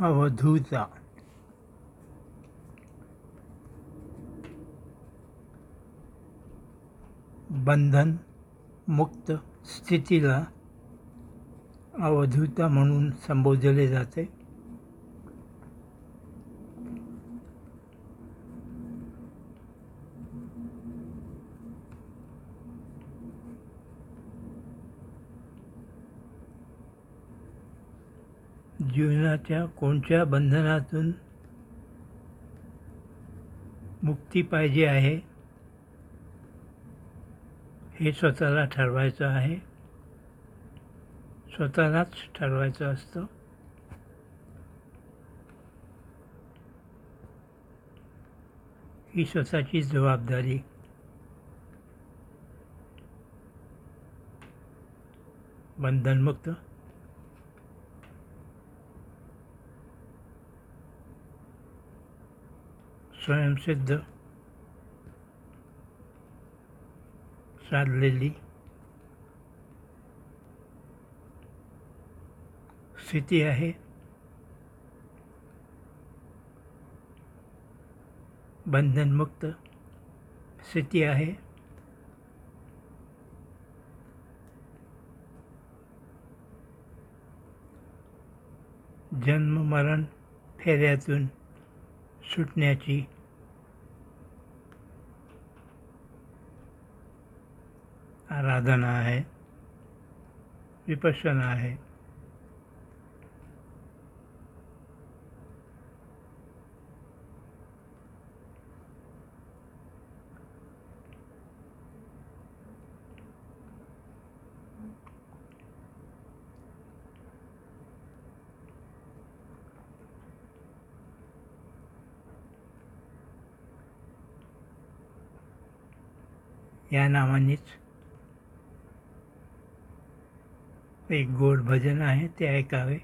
अवधूता. बंधन मुक्त स्थितीला अवधूता म्हणून संबोधले जाते. जीवनाच्या कोणत्या बंधनातून मुक्ती पाहिजे आहे हे स्वतःला ठरवायचं आहे. स्वतःलाच ठरवायचं असतं. ही स्वतःची जबाबदारी. बंधनमुक्त स्वयंसिद्ध साधलेली स्थिती आहे. बंधनमुक्त स्थिती आहे. जन्म मरण फेऱ्यातून सुटण्याची आराधना आहे. विपश्यना आहे. या नावानेच एक गोड भजन आहे, ते ऐकावे.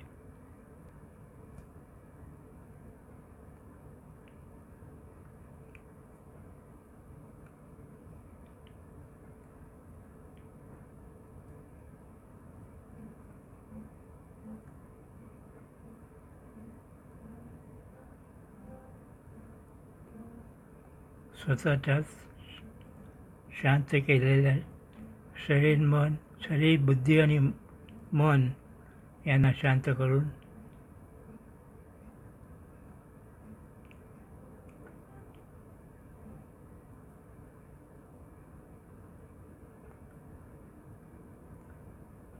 स्वतःच्याच शांत केलेल्या शरीर बुद्धी आणि मन यांना शांत करून